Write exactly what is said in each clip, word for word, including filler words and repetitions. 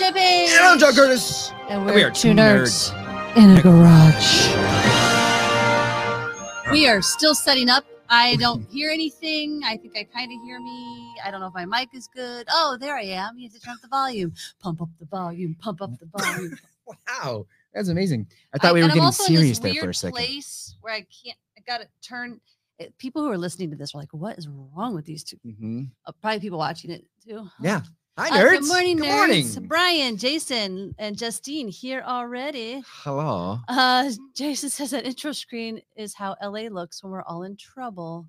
J P. And I'm John Curtis. And we're And we are two two nerds, in a garage. We are still setting up. I don't hear anything. I think I kind of hear me. I don't know if my mic is good. Oh, there I am. You have to turn up the volume. Pump up the volume. Pump up the volume. Wow, that's amazing. I thought I, we were and I'm getting also serious in there this for a weird second. place where I can't. I gotta turn. It, people who are listening to this are like, "What is wrong with these two?" Mm-hmm. Uh, probably people watching it too. Yeah. Hi, Uh, nerds. good morning, Good nerds. morning. Brian, Jason, and Justine here already. Hello. Uh, Jason says that intro screen is how L A looks when we're all in trouble.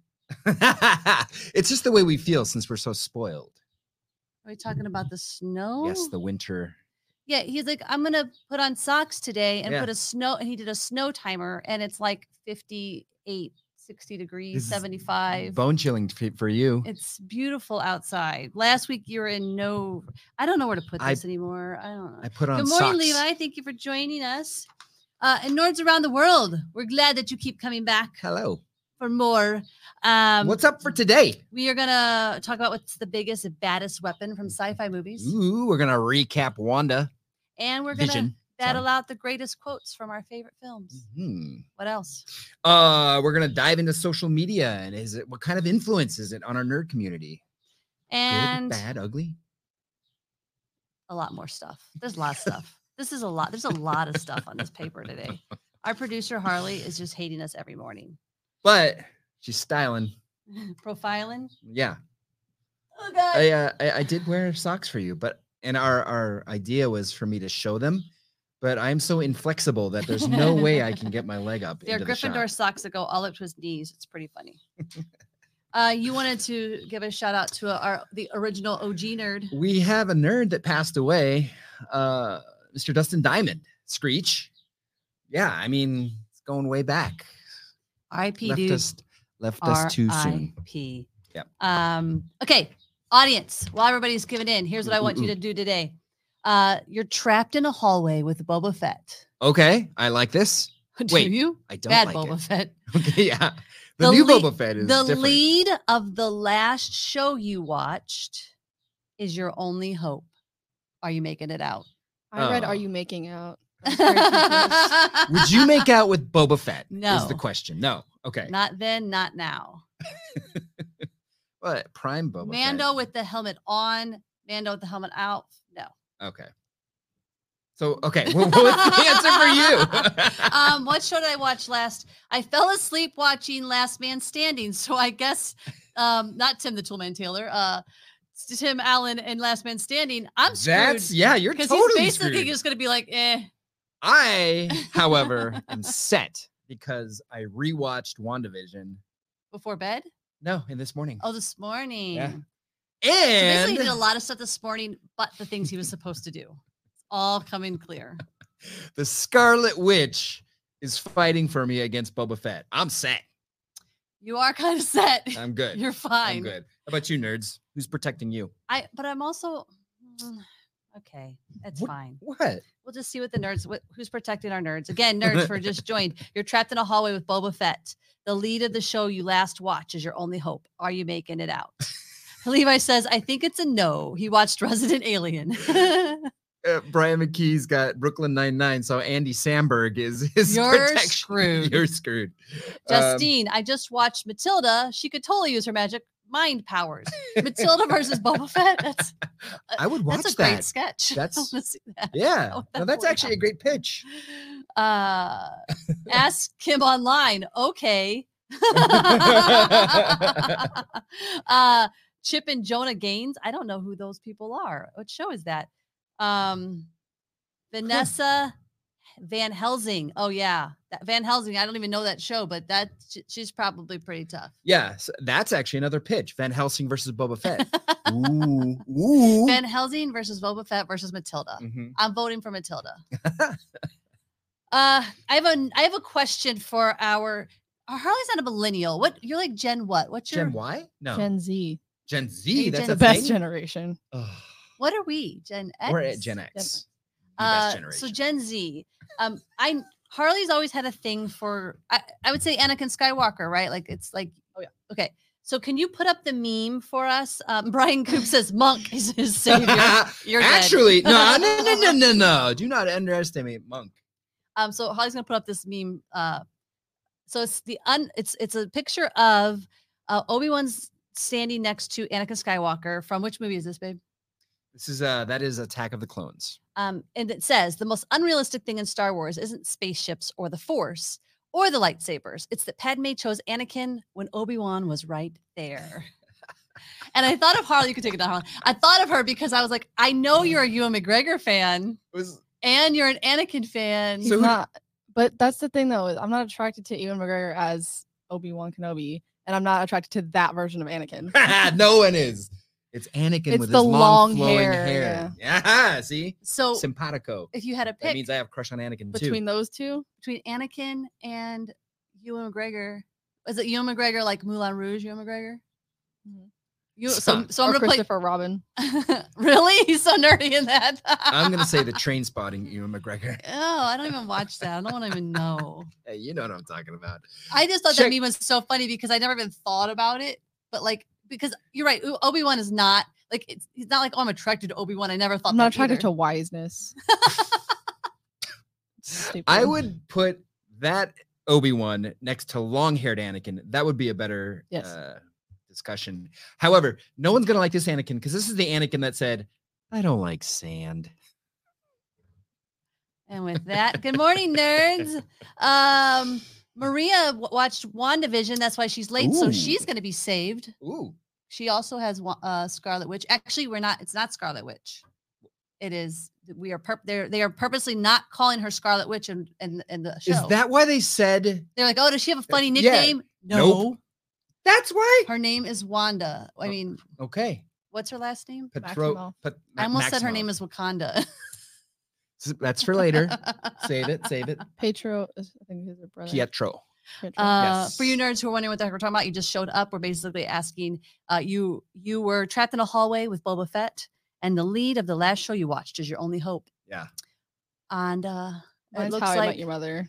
It's just the way we feel since we're so spoiled. Are we talking about the snow? Yes, the winter. Yeah, he's like, I'm gonna put on socks today and Yeah. put a snow, and he did a snow timer, and it's like fifty-eight, sixty degrees, This is seventy-five. Bone chilling f- for you. It's beautiful outside. Last week you were in no, I don't know where to put I- this anymore. I don't know. I put on Good morning, socks. Levi. Thank you for joining us. Uh, and nerds around the world, we're glad that you keep coming back Hello. for more. Um, What's up for today? We are gonna talk about what's the biggest and baddest weapon from sci-fi movies, Ooh, we're gonna recap Wanda and we're gonna Vision. battle out the greatest quotes from our favorite films. Hmm. What else? Uh, we're gonna dive into social media and is it what kind of influence is it on our nerd community? And Good, bad, ugly. a lot more stuff. There's a lot of stuff. This is a lot. There's a lot of stuff on this paper today. Our producer Harley is just hating us every morning. But she's styling. Profiling. Yeah. Oh God. I, uh, I I did wear socks for you, but and our our idea was for me to show them, but I'm so inflexible that there's no way I can get my leg up. They're into the Gryffindor shot. socks that go all up to his knees. It's pretty funny. uh, you wanted to give a shout out to our the original O G nerd. We have a nerd that passed away, uh, Mister Dustin Diamond, Screech. Yeah, I mean it's going way back. R I P Left dude. us left us too soon. R I P Yep. Um, okay, audience, while everybody's giving in, here's what I want you to do today. Uh, you're trapped in a hallway with Boba Fett. Okay, I like this. Do Wait, you? I don't Bad like Boba it. Fett. Okay, yeah. The, The new lead- Boba Fett is The different. lead of the last show you watched is your only hope. Are you making it out? I read, Oh. "Are you making out?" I was very confused. Would you make out with Boba Fett? Is No. the question. No. Okay. Not then, not now. What? Prime Boba Mando Fett. with the helmet on, Mando with the helmet out. No. Okay. So, okay. Well, what's the answer for you? um, what show did I watch last? I fell asleep watching Last Man Standing. So I guess um, not Tim the Toolman Taylor, uh, Tim Allen and Last Man Standing. I'm screwed. That's, yeah, you're because totally he's basically screwed. just going to be like, eh. I, however, am set because I rewatched WandaVision. Before bed? No, in this morning. Oh, this morning. Yeah. So basically, he And did a lot of stuff this morning, but the things he was supposed to do. It's all coming clear. the Scarlet Witch is fighting for me against Boba Fett. I'm set. You are kind of set. I'm good. You're fine. I'm good. How about you, nerds? Who's protecting you? I, but I'm also mm, okay. That's What- fine. What? We'll just see what the nerds, what, who's protecting our nerds. Again, nerds for just joined. You're trapped in a hallway with Boba Fett. The lead of the show you last watch is your only hope. Are you making it out? Levi says, I think it's a no. He watched Resident Alien. Uh, Brian McKee's got Brooklyn Nine-Nine, so Andy Samberg is his You're protection. screwed. You're screwed. Um, Justine, I just watched Matilda. She could totally use her magic mind powers. Matilda versus Boba Fett. That's I would watch that's a that. great sketch. I That's- wanna see that. Yeah, Oh, no, that that's would actually a great pitch. Uh, ask Kim online. Okay. uh, Chip and Jonah Gaines. I don't know who those people are. What show is that? Um, Vanessa Van Helsing. Oh yeah, that Van Helsing. I don't even know that show, but that sh- she's probably pretty tough. Yeah, so that's actually another pitch. Van Helsing versus Boba Fett. Ooh, ooh. Van Helsing versus Boba Fett versus Matilda. Mhm. I'm voting for Matilda. uh, I have a I have a question for our. uh, Harley's not a millennial. What you're like Gen what? What's your Gen Y? No, Gen Z, Gen Are Z. you That's Gen a the best thing? generation. Ugh, what are we? Gen X. we're at Gen X. The Uh, best so generation. Gen Z. Um, I Harley's always had a thing for. I, I would say Anakin Skywalker, right? Like it's like. Oh, yeah. Okay. So can you put up the meme for us? Um, Brian Coop says Monk is his savior. You're dead. Actually, no, no, no, no, no, no. Do not underestimate Monk. Um, so Holly's gonna put up this meme. Uh, so it's the un. It's it's a picture of uh, Obi-Wan's standing next to Anakin Skywalker. From which movie is this, babe? This is uh that is Attack of the Clones. Um, and it says the most unrealistic thing in Star Wars isn't spaceships or the Force or the lightsabers. It's that Padme chose Anakin when Obi-Wan was right there. And I thought of Harley. You could take it down, Harley. I thought of her because I was like, I know you're a Ewan McGregor fan, It was and you're an Anakin fan. He's So who- not. But that's the thing, though. Is I'm not attracted to Ewan McGregor as Obi-Wan Kenobi, and I'm not attracted to that version of Anakin. no one is. It's Anakin It's with the his long, long flowing hair, hair. Yeah, see? So Simpatico. if you had a That pick means I have a crush on Anakin too. Between those two, between Anakin and Ewan McGregor, is it Ewan McGregor like Moulin Rouge? Ewan McGregor. Mhm. You so so I'm or gonna play. Christopher Robin. Really? He's so nerdy in that. I'm gonna say the Train Spotting Ewan McGregor. Oh, I don't even watch that. I don't want to even know. Hey, you know what I'm talking about. I just thought Check- that meme was so funny because I never even thought about it. But like, because you're right, Obi Wan is not like it's, he's not like oh I'm attracted to Obi Wan. I never thought. I'm not that attracted either. to wiseness. Stupid. I would put that Obi-Wan next to long-haired Anakin. That would be a better Yes. uh, discussion. However, no one's gonna like this Anakin because this is the Anakin that said, "I don't like sand." And with that, good morning, nerds. Um, Maria w- watched WandaVision. That's why she's late. So Ooh. she's going to be saved. Ooh, She also has wa- uh, Scarlet Witch. Actually, we're not. It's not Scarlet Witch. It is. We are. Pur- they're. They are purposely not calling her Scarlet Witch in in, in the show. is that why they said? They're like, oh, does she have a funny Yeah. nickname? No. Nope. That's why. Her name is Wanda. I Oh. mean, Okay. what's her last name? Petro. Maximo. Pet, I almost said her Maximo. name is Wakanda. That's for later. Save it. Save it. Petro, is- I think he's her brother. Pietro. Pietro. Uh, For you Yes. nerds who are wondering what the heck we're talking about, you just showed up. We're basically asking uh, you. You were trapped in a hallway with Boba Fett, and the lead of the last show you watched is your only hope. Yeah. And uh, it Mine's looks How I Met like Your Mother.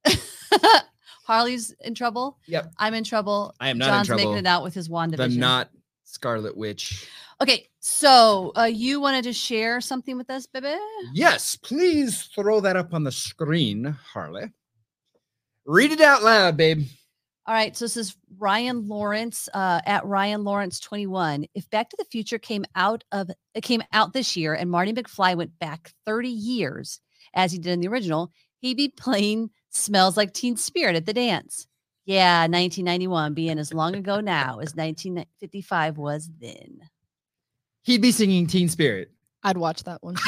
Harley's in trouble. Yep. I'm in trouble. I am not in John's trouble. making it out with his wand The division. not Scarlet Witch. Okay, so uh, you wanted to share something with us, baby? Yes, please throw that up on the screen, Harley. Read it out loud, babe. All right, so this is Ryan Lawrence uh, at Ryan Lawrence twenty-one. If Back to the Future came out of it came out this year and Marty McFly went back thirty years as he did in the original, he'd be playing Smells Like Teen Spirit at the dance. Yeah, nineteen ninety-one being as long ago now as nineteen fifty-five was then. He'd be singing Teen Spirit. I'd watch that one.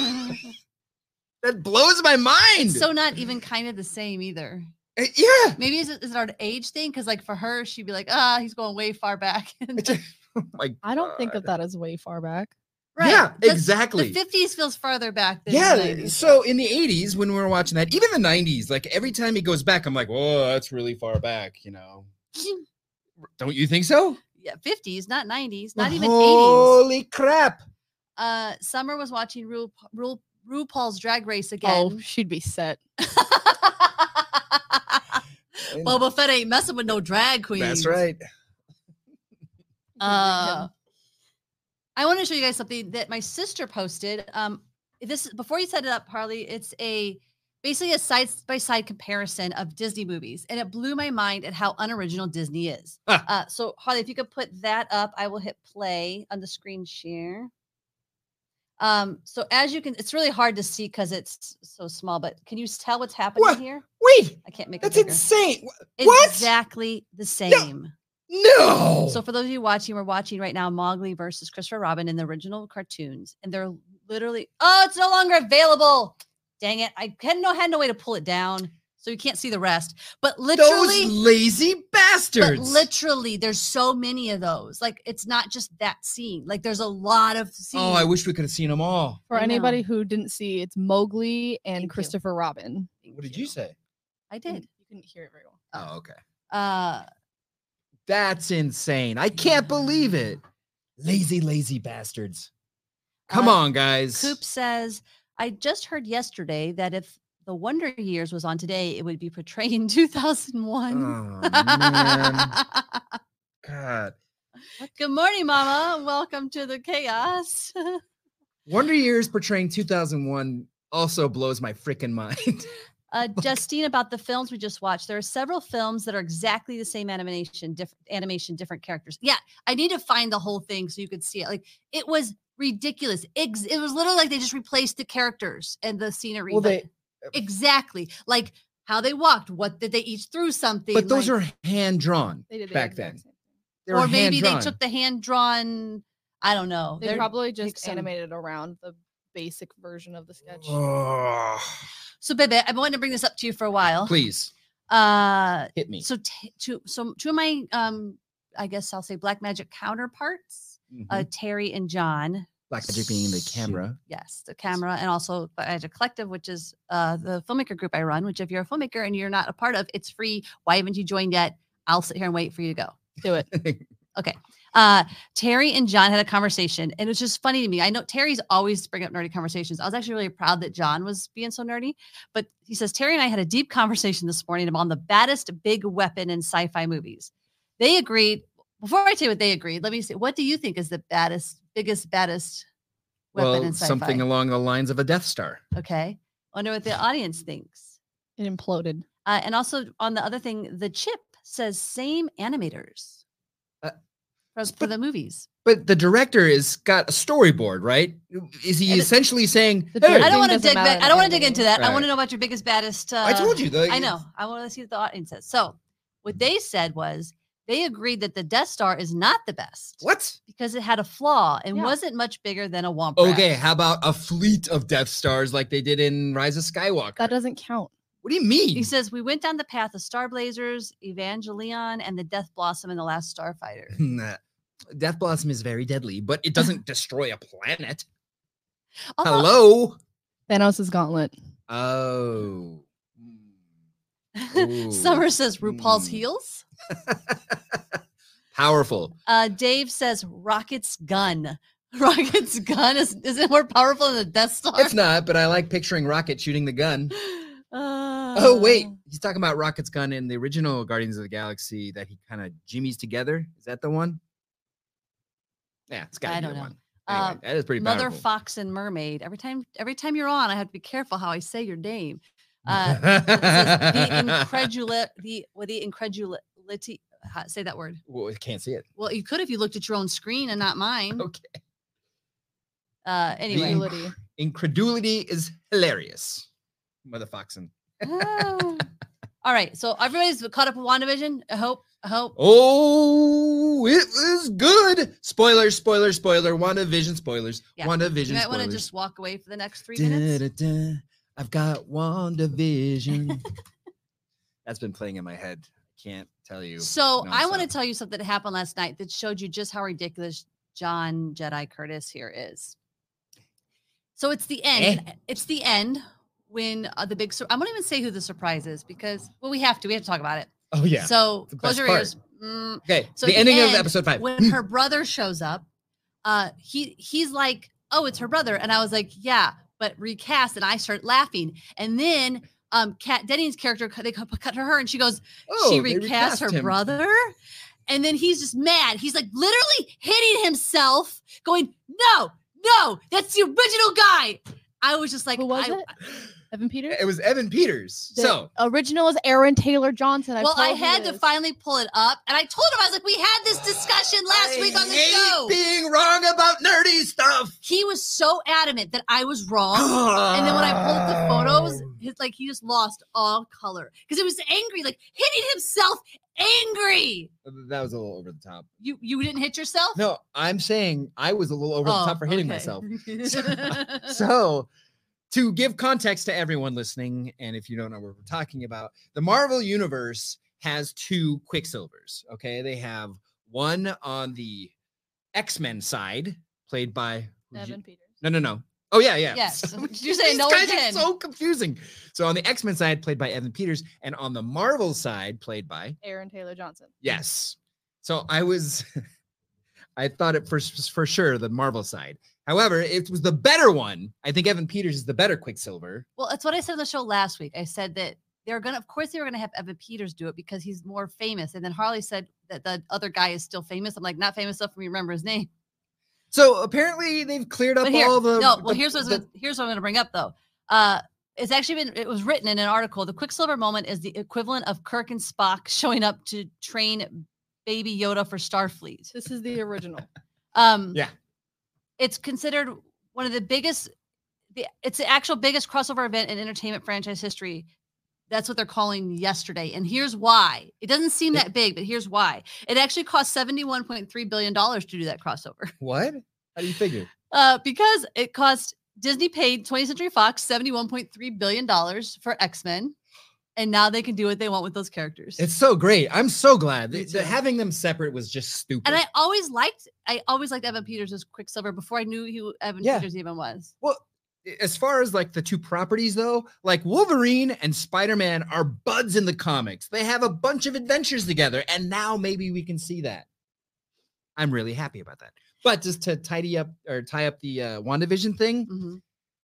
That blows my mind. So not even kind of the same either. Uh, yeah. Maybe is it, is it our age thing? Because like for her, she'd be like, ah, he's going way far back. It's a- oh my I don't think of God. that as way far back. Yeah, the- exactly. The fifties feels farther back than Yeah. the nineties. So in the eighties, when we were watching that, even the nineties, like every time he goes back, I'm like, whoa, that's really far back, you know. Don't you think so? Yeah, fifties, not nineties, not even eighties. Holy crap. Uh, Summer was watching Ru, Ru, RuPaul's Drag Race Oh, again. she'd be set. Boba Fett ain't messing with no drag queens. That's right. Uh, I want to show you guys something that my sister posted. Um, this before you set it up, Harley. It's a basically a side by side comparison of Disney movies, and it blew my mind at how unoriginal Disney is. Ah. Uh, so Harley, if you could put that up, I will hit play on the screen share. Um, so as you can, it's really hard to see because it's so small, but can you tell what's happening What? here? Wait, I can't make that's it bigger. insane. Wh- What? Exactly the same. No. So for those of you watching, we're watching right now Mowgli versus Christopher Robin in the original cartoons, and they're literally, oh, it's no longer available. Dang it! I had no had no way to pull it down, so you can't see the rest. But literally, Those lazy but bastards. literally, there's so many of those. Like it's not just that scene. Like there's a lot of scenes. Oh, I wish we could have seen them all. For I anybody know. who didn't see, it's Mowgli and Thank you. Christopher Robin. What did you say? I did. You couldn't hear it very well. Oh, okay. Uh, That's insane. I can't believe it. Lazy, lazy bastards. Come Uh, on, guys. Coop says, I just heard yesterday that if the Wonder Years was on today, it would be portrayed in two thousand one. Oh, man. God. Good morning, Mama. Welcome to the chaos. Wonder Years portraying two thousand one also blows my freaking mind. Uh, Justine, about the films we just watched, there are several films that are exactly the same animation, different animation, different characters. Yeah, I need to find the whole thing so you could see it. Like, it was ridiculous. Ex- it was literally like they just replaced the characters and the scenery. Well, but they- exactly like how they walked. What did they each through something? But those like, are hand drawn They did the back exact then. same thing. They were or maybe they hand-drawn. took the hand drawn. I don't know. They They're- probably just make some- animated around the basic version of the sketch. Oh, So, Bebe, I've been wanting to bring this up to you for a while. please Uh, hit me. so, t- two, so two of my, um, I guess I'll say Black Magic counterparts, Mhm. uh, Terry and John. Black Magic being the camera. Yes, the camera, and also Black Magic Collective, which is uh, the filmmaker group I run. Which, if you're a filmmaker and you're not a part of, it's free. Why haven't you joined yet? I'll sit here and wait for you to go. Do it. Okay. Uh, Terry and John had a conversation, and it was just funny to me. I know Terry's always bring up nerdy conversations. I was actually really proud that John was being so nerdy, but he says Terry and I had a deep conversation this morning about the baddest big weapon in sci-fi movies. They agreed. Before I tell you what they agreed, let me see. What do you think is the baddest, biggest, baddest weapon Well, in sci-fi? something along the lines of a Death Star. Okay. I wonder what the audience thinks. It imploded. Uh, and also on the other thing, the chip says same animators Uh, for, for the movies. But the director has got a storyboard, right? Is he And it- essentially saying, The "Hey, I directing don't want to doesn't dig matter back. in I don't want to dig animated. into that. I Right. want to know about your biggest, baddest. Uh, I told you." The, I know. I want to see what the audience says. So, what they said was they agreed that the Death Star is not the best What? because it had a flaw and Yeah. wasn't much bigger than a Womp Okay, Rat. how about a fleet of Death Stars like they did in Rise of Skywalker? That doesn't count. What do you mean? He says we went down the path of Star Blazers, Evangelion, and the Death Blossom in the Last Starfighter. Nah. Death Blossom is very deadly, but it doesn't destroy a planet. Although- Hello. Thanos' gauntlet. Oh. Ooh. Summer says RuPaul's Mm. heels. Powerful. Uh, Dave says Rocket's gun. Rocket's gun is is it more powerful than the Death Star? It's not, but I like picturing Rocket shooting the gun. Uh, Oh, wait. He's talking about Rocket's gun in the original Guardians of the Galaxy that he kind of jimmies together. Is that the one? Yeah, it's got I to be don't the know. one. Anyway, Uh, that is pretty Mother powerful. Fox and Mermaid. Every time, every time you're on, I have to be careful how I say your name. Uh, it says the incredula, the with the incredulity. how- Say that word. Well, I can't see it. Well, you could if you looked at your own screen and not mine. Okay. Uh, anyway, inc- Incredulity. Incredulity is hilarious. Mother Foxen. Ah. All right. So everybody's caught up with WandaVision. I hope. I hope. Oh, it was good. Spoiler, spoiler, spoiler. WandaVision spoilers. Yeah. WandaVision You might want to spoilers. just walk away for the next three minutes. Da-da-da. I've got WandaVision. That's been playing in my head. Can't tell you. So I want to nonstop. tell you something that happened last night that showed you just how ridiculous John Jedi Curtis here is. So it's the end. Eh. It's the end when uh, the big. Sur- I won't even say who the surprise is because well, we have to. We have to talk about it. Oh yeah. So the close best your part. ears. Mm, Okay. so the at ending of end, episode five. when her brother shows up, uh, he he's like, "Oh, it's her brother," and I was like, "Yeah," but recast, and I start laughing, and then um, Kat Denning's character they cut cut to her, and she goes, Oh, she they recast her him. brother, and then he's just mad. He's like literally hitting himself, going, "No, no, that's the original guy." I was just like, Who was I, it? Evan Peters? It was Evan Peters. The so original is Aaron Taylor Johnson. I well, I told you had to this. finally pull it up, and I told him I was like, "We had this discussion last I week on the hate show." being wrong about nerdy stuff. He was so adamant that I was wrong. And then when I pulled up the photos, his like he just lost all color because it was angry, like hitting himself angry. That was a little over the top. You you didn't hit yourself? No, I'm saying I was a little over the Oh, top for hitting okay. myself. So, to give context to everyone listening, and if you don't know what we're talking about, the Marvel Universe has two Quicksilvers. Okay, they have one on the X-Men side, played by who's you- Evan Peters. no, no, no. Oh yeah, yeah. Yes. So- You're saying these no guys one are can. so confusing. So on the X-Men side, played by Evan Peters, and on the Marvel side, played by Aaron Taylor Johnson. yes. So I was, I thought it for for sure the Marvel side. However, it was the better one. I think Evan Peters is the better Quicksilver. Well, that's what I said on the show last week. I said that they're gonna, of course, they were gonna have Evan Peters do it because he's more famous. And then Harley said that the other guy is still famous. I'm like, not famous enough for me to remember his name. So apparently they've cleared up But here, all the. no, well, the- here's what I was the- gonna, here's what I'm gonna bring up though. Uh, it's actually been, it was written in an article. The Quicksilver moment is the equivalent of Kirk and Spock showing up to train Baby Yoda for Starfleet. This is the original. Um, Yeah. It's considered one of the biggest, the, it's the actual biggest crossover event in entertainment franchise history. That's what they're calling yesterday. And here's why. It doesn't seem that big, but here's why. It actually cost seventy-one point three billion dollars to do that crossover. What? How do you figure? Uh, because it cost, Disney paid twentieth Century Fox seventy-one point three billion dollars for X-Men. And now they can do what they want with those characters. It's so great. I'm so glad. Me The- the- too. having them separate was just stupid. and I always liked, I always liked Evan Peters as Quicksilver before I knew who Evan Yeah. Peters even was. Well, as far as like the two properties though, like Wolverine and Spider-Man are buds in the comics. They have a bunch of adventures together, and now maybe we can see that. I'm really happy about that. But just to tidy up or tie up the uh, WandaVision thing, Mhm.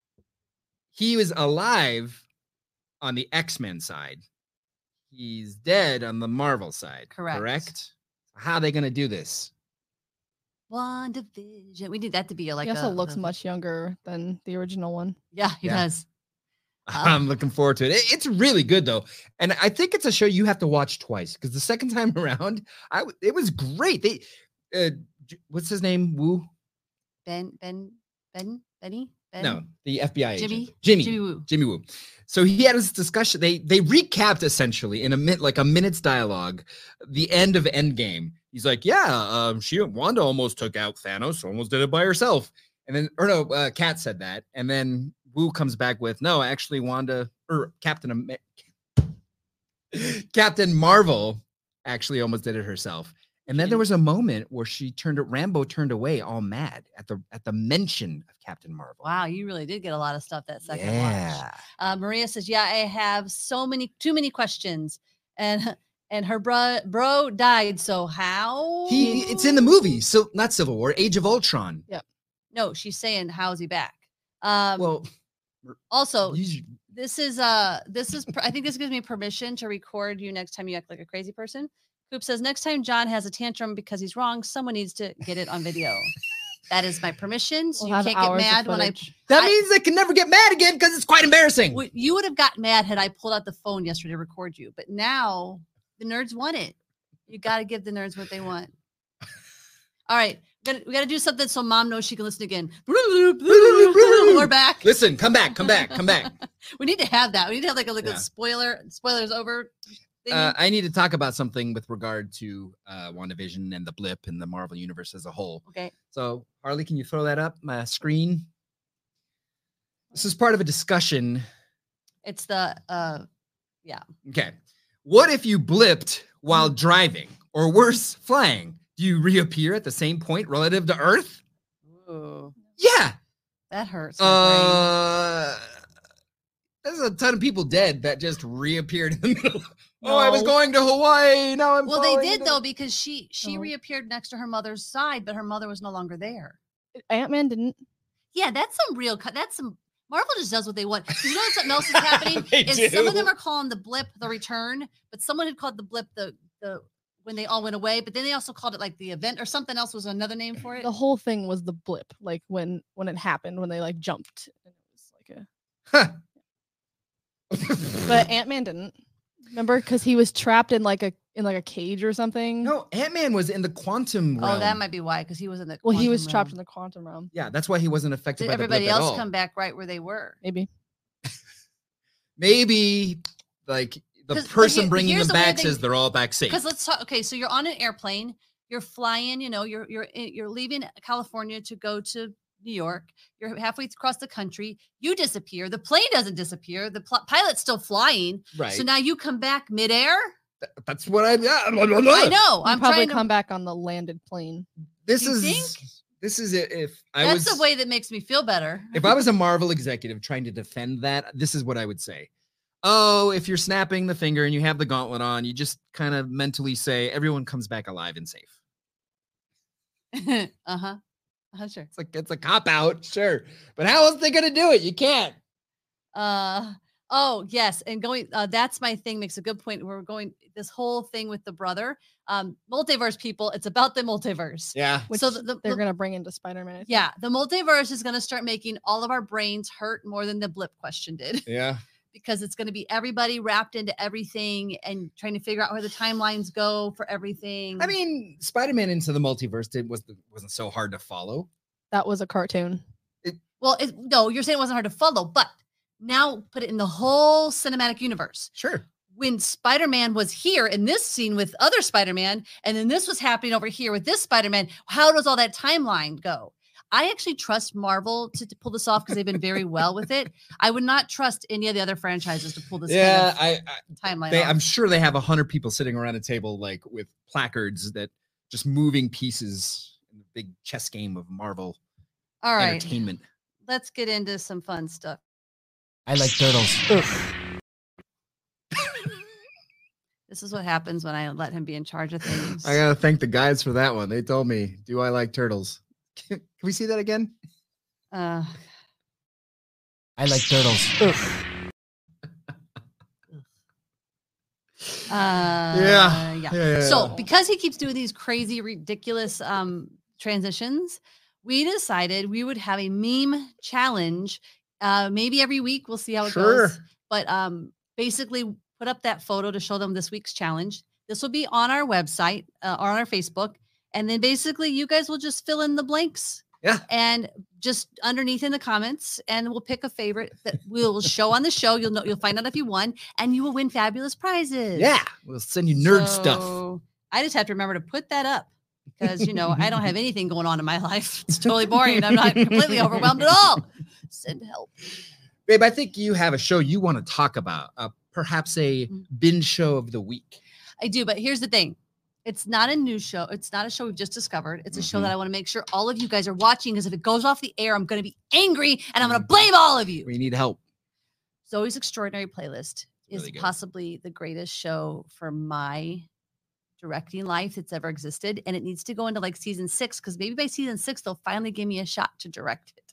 he was alive on the X-Men side. He's dead on the Marvel side. Correct. Correct? How are they going to do this? WandaVision. We need that to be a, like he also a, looks a- much younger than the original one. Yeah, he Yeah. does. Oh. I'm looking forward to it. It- It's really good though, and I think it's a show you have to watch twice because the second time around, I w- it was great. They, uh, J- what's his name? Woo? Ben, Ben, Ben, Benny, Ben. No, the F B I Jimmy, agent. Jimmy, Jimmy Woo. Jimmy Woo. So he had this discussion. They they recapped essentially in a minute, like a minute's dialogue, the end of Endgame. He's like, "Yeah, um, she Wanda almost took out Thanos, almost did it by herself." And then, or no, uh, Kat said that, and then Woo comes back with, "No, actually, Wanda or Captain Amer- Captain Marvel actually almost did it herself." And then there was a moment where she turned, Rambo turned away, all mad at the at the mention of Captain Marvel. Wow, you really did get a lot of stuff that second watch. Yeah. Uh, Maria says, "Yeah, I have so many, too many questions, and and her bro bro died. So how? He it's in the movie, so not Civil War, Age of Ultron. No, she's saying, how's he back? Um, Well, also, you- this is uh, this is per- I think this gives me permission to record you next time you act like a crazy person." Coop says, "Next time John has a tantrum because he's wrong, someone needs to get it on video." That is my permission. So We'll you have can't get hours of mad when I. footage. that I- means they can never get mad again because it's quite embarrassing. Well, you would have got mad had I pulled out the phone yesterday to record you, but now the nerds want it. You got to give the nerds what they want. All right, we got we got to do something so mom knows she can listen again. We're back. Listen, come back, come back, come back. We need to have that. We need to have like a like Yeah. a spoiler. Spoilers over. thingy. Uh, I need to talk about something with regard to uh, WandaVision and the blip and the Marvel universe as a whole. okay. So, Harley, can you throw that up my screen? This is part of a discussion. It's the uh Okay. What if you blipped while driving, or worse, flying? Do you reappear at the same point relative to Earth? ooh, Yeah. that hurts. my brain. Uh, there's a ton of people dead that just reappeared in the middle. Oh, I was No. going to Hawaii. Now I'm. Well, they falling did into- though because she she No. reappeared next to her mother's side, but her mother was no longer there. Ant-Man didn't. Yeah, that's some real. co- That's some. Marvel just does what they want. 'Cause you know something else is happening They is some of them do. are calling the blip the return, but someone had called the blip the the when they all went away. But then they also called it like the event or something else was another name for it. The whole thing was the blip, like when when it happened, when they like jumped. And it was like a. Huh. But Ant-Man didn't. Remember, because he was trapped in like a in like a cage or something. no, Ant Man was in the quantum realm. Oh, that might be why because he was in the. Well, he was quantum trapped realm. in the quantum realm. Yeah, that's why he wasn't affected Did by everybody the blip else at all. come back right where they were? Maybe. Maybe like the 'Cause- but person here- bringing here's them the weird back thing- says they're all back safe. Because let's talk. Okay, so you're on an airplane. You're flying. You know, you're you're in- you're leaving California to go to New York. You're halfway across the country. You disappear. The plane doesn't disappear. The pl- pilot's still flying. Right. So now you come back midair. Th- That's what I. Yeah, blah, blah, I blah. know. You I'm probably trying to. come back on the landed plane. This You is. think? This is it. If I That's was the way that makes me feel better. if I was a Marvel executive trying to defend that, this is what I would say. Oh, if you're snapping the finger and you have the gauntlet on, you just kind of mentally say everyone comes back alive and safe. uh huh. Uh, sure. It's like it's a cop out, sure. But how else they gonna do it? You can't. Uh, Oh, yes. And going, uh, that's my thing makes a good point. We're going this whole thing with the brother, um, multiverse people. It's about the multiverse. Yeah. Which So the, the, they're the- gonna bring into Spider-Man. I think. yeah, the multiverse is going to start making all of our brains hurt more than the blip question did Yeah. because it's going to be everybody wrapped into everything and trying to figure out where the timelines go for everything. I mean, Spider-Man Into the Multiverse did was wasn't so hard to follow. That was a cartoon. well, it, no, you're saying it wasn't hard to follow, but now put it in the whole cinematic universe. Sure. When Spider-Man was here in this scene with other Spider-Man, and then this was happening over here with this Spider-Man, how does all that timeline go? I actually trust Marvel to, to pull this off because they've been very well with it. I would not trust any of the other franchises to pull this Yeah, kind I, I of timeline they, off. I'm sure they have a hundred people sitting around a table like with placards that just moving pieces in the big chess game of Marvel all right, entertainment. let's get into some fun stuff. I like turtles. This is what happens when I let him be in charge of things. I gotta thank the guys for that one. They told me, "Do I like turtles?" Can we see that again? Uh, I like turtles. uh, Yeah. yeah. Yeah. So because he keeps doing these crazy, ridiculous um, transitions, we decided we would have a meme challenge. Uh, maybe every week we'll see how it Sure. goes. But um, basically, put up that photo to show them this week's challenge. This will be on our website uh, or on our Facebook, and then basically you guys will just fill in the blanks. Yeah. And just underneath in the comments, and we'll pick a favorite that we'll show on the show. You'll know, you'll find out if you won, and you will win fabulous prizes. Yeah, we'll send you nerd stuff. So, I just have to remember to put that up because, you know, I don't have anything going on in my life. It's totally boring. I'm not completely overwhelmed at all. Send help. Babe, I think you have a show you want to talk about, uh, perhaps a Mhm. binge show of the week. I do, but here's the thing. It's not a new show. It's not a show we've just discovered. It's a show Mhm. that I want to make sure all of you guys are watching because if it goes off the air, I'm going to be angry and I'm going to blame all of you. We need help. Zoe's Extraordinary Playlist is Really good. possibly the greatest show for my directing life that's ever existed. And it needs to go into like season six because maybe by season six, they'll finally give me a shot to direct it.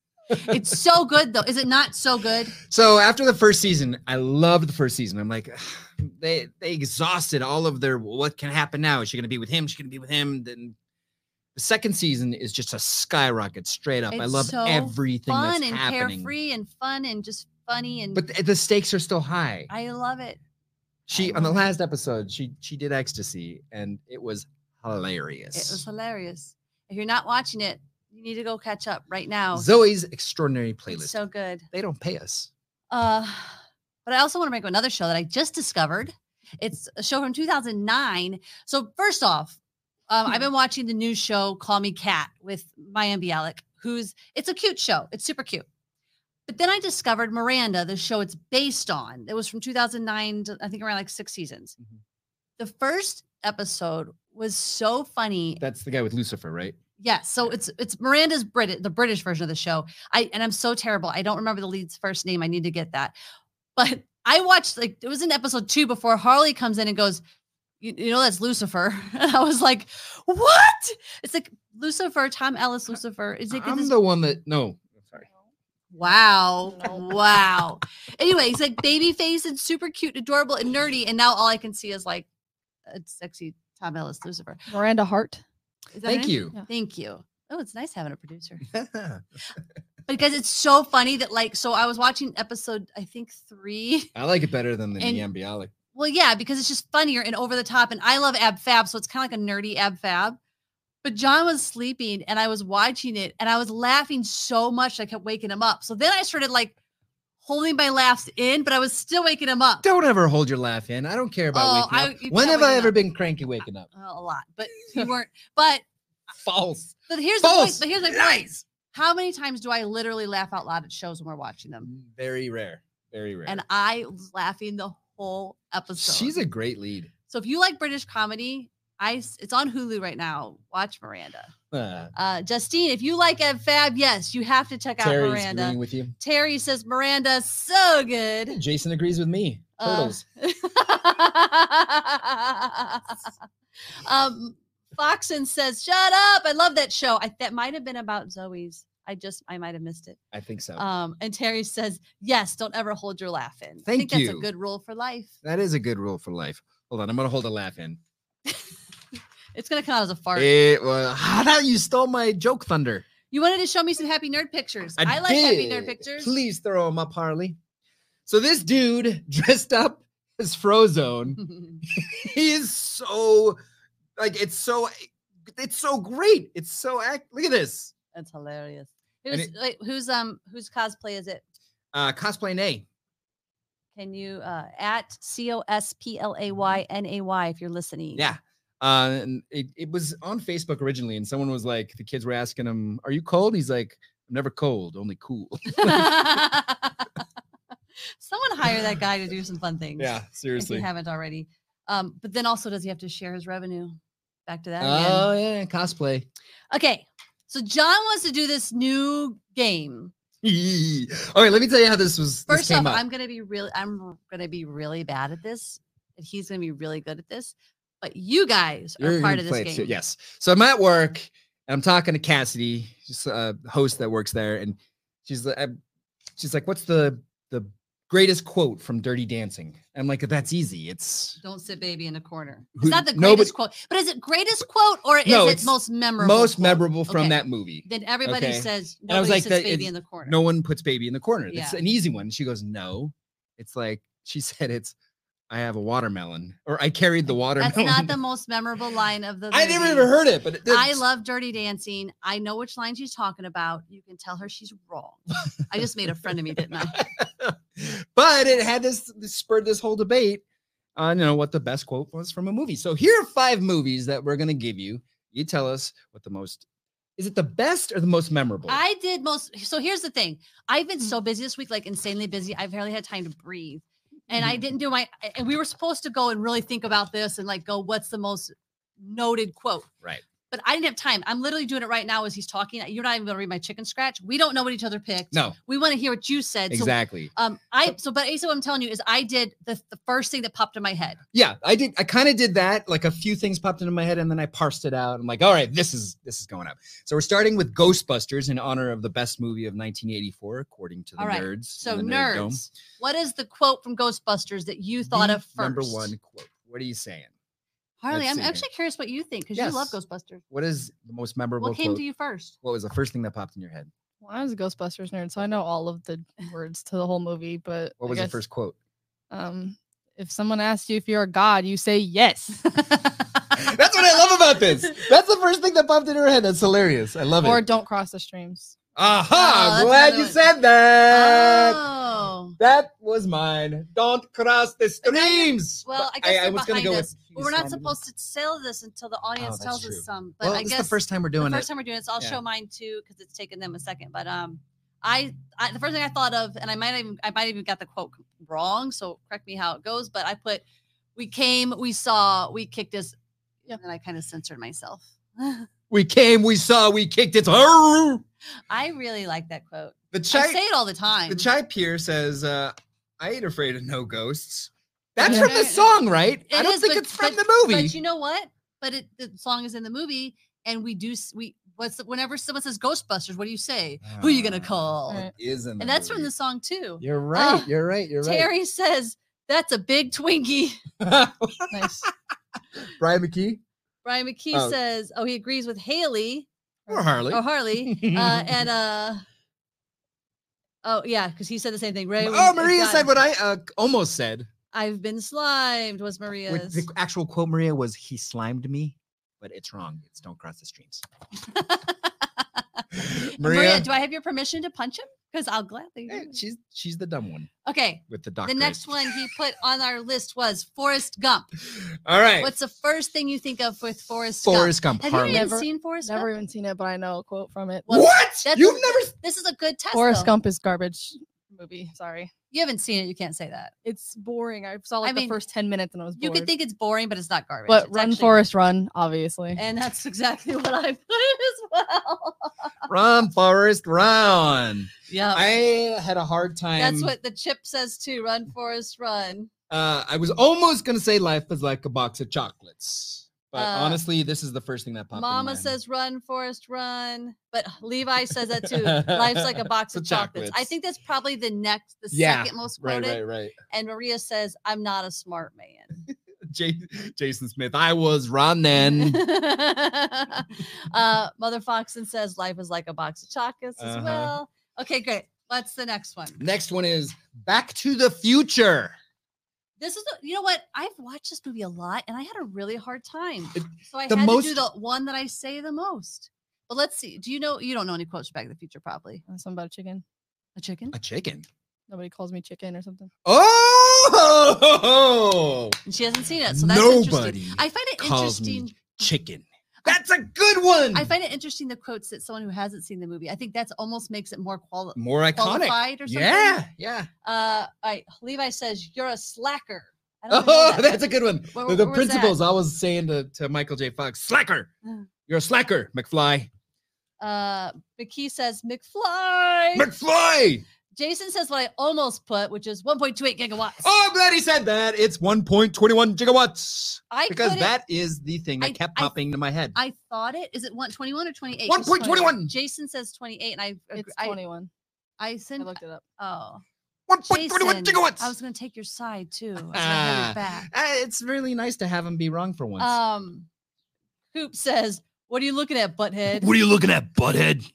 It's so good, though. Is it not so good? So after the first season, I loved the first season. I'm like, they they exhausted all of their what can happen now. Is she gonna be with him? Is she gonna be with him? Then the second season is just a skyrocket straight up. I It's love so everything Fun that's and happening. carefree and fun and just funny. And But the, the stakes are still high. I love it. She I on the love it. last episode, she she did ecstasy and it was hilarious. It was hilarious. If you're not watching it, you need to go catch up right now. Zoe's Extraordinary Playlist. It's so good. They don't pay us. Uh, but I also want to make another show that I just discovered. It's a show from two thousand nine. So first off, um, I've been watching the new show Call Me Kat with Mayim Bialik, who's it's a cute show. It's super cute. But then I discovered Miranda, the show it's based on. It was from two thousand nine to I think around like six seasons. Mhm. The first episode was so funny. That's the guy with Lucifer, right? Yes, so it's it's Miranda's Brit the British version of the show. I and I'm so terrible. I don't remember the lead's first name. I need to get that. But I watched like it was in episode two before Harley comes in and goes, you, you know that's Lucifer. And I was like, what? It's like Lucifer, Tom Ellis, Lucifer. Is it? I'm this- the one that no. Sorry. wow, No. wow. Anyway, he's like baby face and super cute, adorable, and nerdy. And now all I can see is like a sexy Tom Ellis, Lucifer. Miranda Hart. Is that her Thank name? you. Yeah. Thank you. Oh, it's nice having a producer. Because it's so funny that like so I was watching episode I think three. I like it better than the And- Mayim Bialik. Well, yeah, because it's just funnier and over the top. And I love Ab Fab, so it's kind of like a nerdy Ab Fab. But John was sleeping and I was watching it and I was laughing so much I kept waking him up. So then I started like holding my laughs in, but I was still waking him up. Don't ever hold your laugh in. I don't care about Oh, waking I- up. you When can't have I wake ever up. been cranky waking up? Well, a lot, but you weren't. But False. but here's the point. False. But here's the point. Lies. How many times do I literally laugh out loud at shows when we're watching them? Very rare. Very rare. And I was laughing the whole episode. She's a great lead. So if you like British comedy, I s- it's on Hulu right now. Watch Miranda. Uh, Uh, Justine, if you like Ed Fab, yes, you have to check out Terry's Miranda. agreeing with you. Terry says Miranda so good. Jason agrees with me. Uh, Turtles. um, Foxen says, "Shut up! I love that show. I, that might have been about Zoe's I just I might have missed it. I think so. Um, and Terry says, yes, don't ever hold your laugh in. I Thank think that's you. a good rule for life. That is a good rule for life. Hold on, I'm gonna hold a laugh in. It's gonna come out as a fart. It was how about you stole my joke thunder? You wanted to show me some happy nerd pictures. I, like happy nerd did. pictures. Please throw them up, Harley. So this dude dressed up as Frozone. He is so like it's so it's so great. It's so act. Look at this. That's hilarious. And Who's wait, who's um whose cosplay is it? Uh, cosplay Nay. Can you uh at C O S P L A Y N A Y if you're listening? Yeah. Uh, and it, it was on Facebook originally, and someone was like, the kids were asking him, "Are you cold?" He's like, "I'm never cold, only cool." Someone hire that guy to do some fun things. Yeah, If seriously. you haven't already. Um, but then also, does he have to share his revenue? Back to that Oh again. yeah, cosplay. Okay, so John wants to do this new game. Okay, let me tell you how this was. First this off, came up. I'm gonna be really, I'm gonna be really bad at this, and he's gonna be really good at this. But you guys are You're part gonna of play this it too, game. Yes. So I'm at work and I'm talking to Cassidy, just a host that works there, and she's like, I'm- she's like, "What's the the greatest quote from Dirty Dancing?" I'm like, "That's easy. It's Don't sit baby in a corner. It's Who- not the nobody- greatest quote, but is it greatest quote or is No, it it's most memorable? most quote? memorable from Okay. that movie." Then everybody Okay. says And I was nobody like, sits that baby is- in the corner. No one puts baby in the corner. It's Yeah. an easy one. She goes, "No." It's like she said, "It's I have a watermelon," or "I carried the watermelon." That's not the most memorable line of the. I never movie. even heard it, but it, I it's- love Dirty Dancing. I know which line she's talking about. You can tell her she's wrong. I just made a friend of me, didn't I? But it had this, this spurred this whole debate on you know what the best quote was from a movie. So here are five movies that we're gonna give you. You tell us what the most is it the best or the most memorable? I did most. So here's the thing. I've been so busy this week, like insanely busy. I've barely had time to breathe. And I didn't do my, and we were supposed to go and really think about this and like go, what's the most noted quote? Right. But I didn't have time. I'm literally doing it right now as he's talking. You're not even going to read my chicken scratch. We don't know what each other picked. No, We want to hear what you said. exactly. So, um, I, so, but Asa, what I'm telling you is I did the, the first thing that popped in my head. Yeah, I did. I kind of did that. Like a few things popped into my head, and then I parsed it out. I'm like, all right, this is this is going up. So we're starting with Ghostbusters in honor of the best movie of nineteen eighty-four, according to the All right. nerds. So in the Nerd Dome. nerds, what is the quote from Ghostbusters that you thought The of first? Number one quote. What are you saying? Harley, Let's I'm see here. actually curious what you think because you love Yes. Ghostbusters. What is the most memorable What came quote? to you first? What was the first thing that popped in your head? Well, I was a Ghostbusters nerd, so I know all of the words to the whole movie. But What I was guess, the first quote? Um, if someone asks you if you're a god, you say yes. That's what I love about this. That's the first thing that popped in your head. That's hilarious. I love or it. don't cross the streams. Aha! Oh, that's Glad another you one. said that. Oh. That was mine. Don't cross the streams. Well, I But guess they're was gonna behind go us. with. But we're not supposed to sell this until the audience that's tells true. us some. But Well, I this guess is the first time we're the doing first it. time we're doing it, so I'll Yeah. show mine too because it's taken them a second. But um, I, I the first thing I thought of, and I might even I might even got the quote wrong, so correct me how it goes. But I put, "We came, we saw, we kicked us," Yeah. and I kind of censored myself. We came, we saw, we kicked it. Arr! I really like that quote. The I chai, say it all the time. the chai pier says, uh, "I ain't afraid of no ghosts." That's Yeah. from the song, right? I It don't is, think but- it's from but- the movie. But you know what? But it, the song is in the movie, and we do s- we what's the, whenever someone says Ghostbusters, what do you say? Who are you gonna Ah, call? Right. it is in the And that's from movie. the song too. You're right. Uh, you're right. You're Terry says that's a big Twinkie. right. Nice. Brian McKee Brian McKee Oh. says, "Oh, he agrees with Haley or Harley. or Harley." uh, and uh, oh yeah, because he said the same thing. Ray, Oh, Maria said what I uh, almost said. I've been slimed. Was With Maria's. the actual quote, Maria, was "He slimed me," but it's wrong. It's "Don't cross the streams." Maria, Maria, do I have your permission to punch him? Because I'll gladly. eh, she's she's the dumb one Okay. with the doc. The next one he put on our list was Forrest Gump. All right. What's the first thing you think of with Forrest, Forrest Gump? Gump? Have Harley. you even Never- seen Forrest Never Gump? even seen it, but I know a quote from it. Well, what? that's You've a- never? This is a good test. Forrest though. Gump is garbage movie. Sorry. You haven't seen it. You can't say that. It's boring. I saw like I mean, the first ten minutes and I was You bored. could think it's boring, but it's not garbage. but It's Run actually- Forrest Run, obviously. And that's exactly what I put as well. Run, Forrest, run. Yeah. I had a hard time. That's what the chip says too. Run, Forrest, run. uh, I was almost gonna say life is like a box of chocolates, But Uh, honestly, this is the first thing that popped. Mama in my head. says, "Run, Forrest, run!" But Levi says that too. Life's like a box The of chocolates. I chocolates. think that's probably the next, the Yeah, second most right, quoted. right, right. And Maria says, "I'm not a smart man." J- Jason Smith, I was running. uh, Mother Foxen says, "Life is like a box of chocolates" as Uh-huh. well. Okay, great. What's the next one? Next one is Back to the Future. This is, the, you know what? I've watched this movie a lot, and I had a really hard time. It- So I the had most- to do the one that I say the most. But let's see. Do you know? You don't know any quotes from Back to the Future, probably. Uh, Something about a chicken. A chicken? A chicken. Nobody calls me chicken or something. Oh, And she hasn't seen it, so that's interesting. nobody I find it calls me interesting. chicken. That's a good one. I find it interesting the quotes that someone who hasn't seen the movie. I think that's almost makes it more quali- More iconic. qualified or something. Yeah, yeah. Uh, all right. Levi says, "You're a slacker." I don't know Oh, that. that's a good one. Where- the the where was that? principles I was saying to, to Michael J. Fox, slacker. Uh. You're a slacker, McFly. Uh, McKee says, "McFly." McFly. Jason says what I almost put, which is one point two eight gigawatts. Oh, I'm glad he said that. It's one point two one gigawatts. I Because couldn't- that is the thing that I- kept I- popping into my head. I thought it. Is it one twenty-one or twenty-eight? one point two one. Jason says twenty-eight, and I agree- It's I, twenty-one. I I, sent. looked it up. Oh, one point two one Jason, gigawatts. I was going to take your side too. I was gonna Ah, have your back. uh, it's really nice to have him be wrong for once. Um, Coop says, "What are you looking at, butthead?" are you looking at, butthead?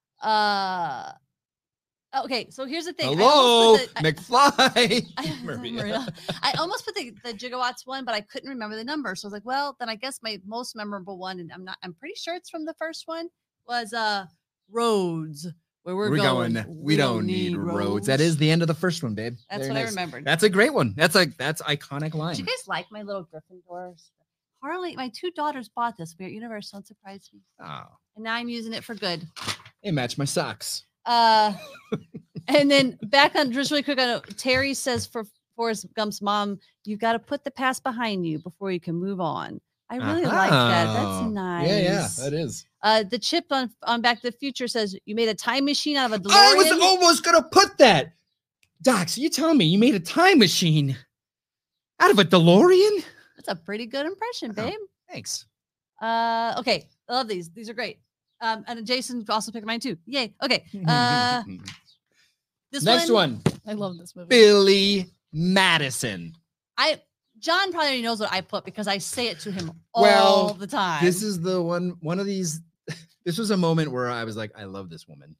Uh, okay. So here's the thing. I Hello, almost put the- McFly. I, Maria. Maria. I almost put the, the gigawatts one, but I couldn't remember the number. So I was like, well, then I guess my most memorable one, and I'm not, I'm pretty sure it's from the first one, was uh roads. Where we're, We're going, going. We don't need roads. That is the end of the first one, babe. That's Very what I nice. remembered. That's a great one. That's a that's iconic line. Did you guys like my little Gryffindors? Harley, my two daughters bought this. We're at Universe. Don't surprise me. Oh, And now I'm using it for good. they match my socks. Uh, and then back on just really quick. On Terry says for Forrest Gump's mom, you got to put the past behind you before you can move on. I really like that. That's Oh. nice. Yeah, yeah, that is. Uh, the chip on on Back to the Future says you made a time machine out of a DeLorean. I was almost gonna put that. Doc, so you telling me you made a time machine out of a DeLorean? That's a pretty good impression, Oh. babe. Thanks. Uh, okay, I love these. These are great. Um, and Jason also picked mine too. Yay. Okay. Uh, this Next one, I love this movie. Billy Madison. I John probably already knows what I put because I say it to him Well, all the time. This is the one. One of these. This was a moment where I was like, I love this woman.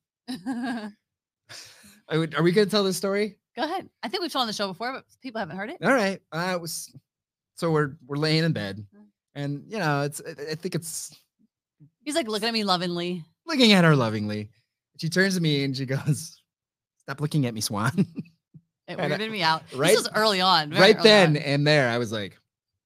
I would, are we gonna tell this story? Go ahead. I think we've told on the show before, but people haven't heard it. All right. I was. So we're we're laying in bed, and you know, it's. I I think it's He's like looking at me lovingly. looking at her lovingly. She turns to me and she goes, "Stop looking at me, Swan." It And I- weirded me out. right- This was early on. very right early then on. and there, I was like,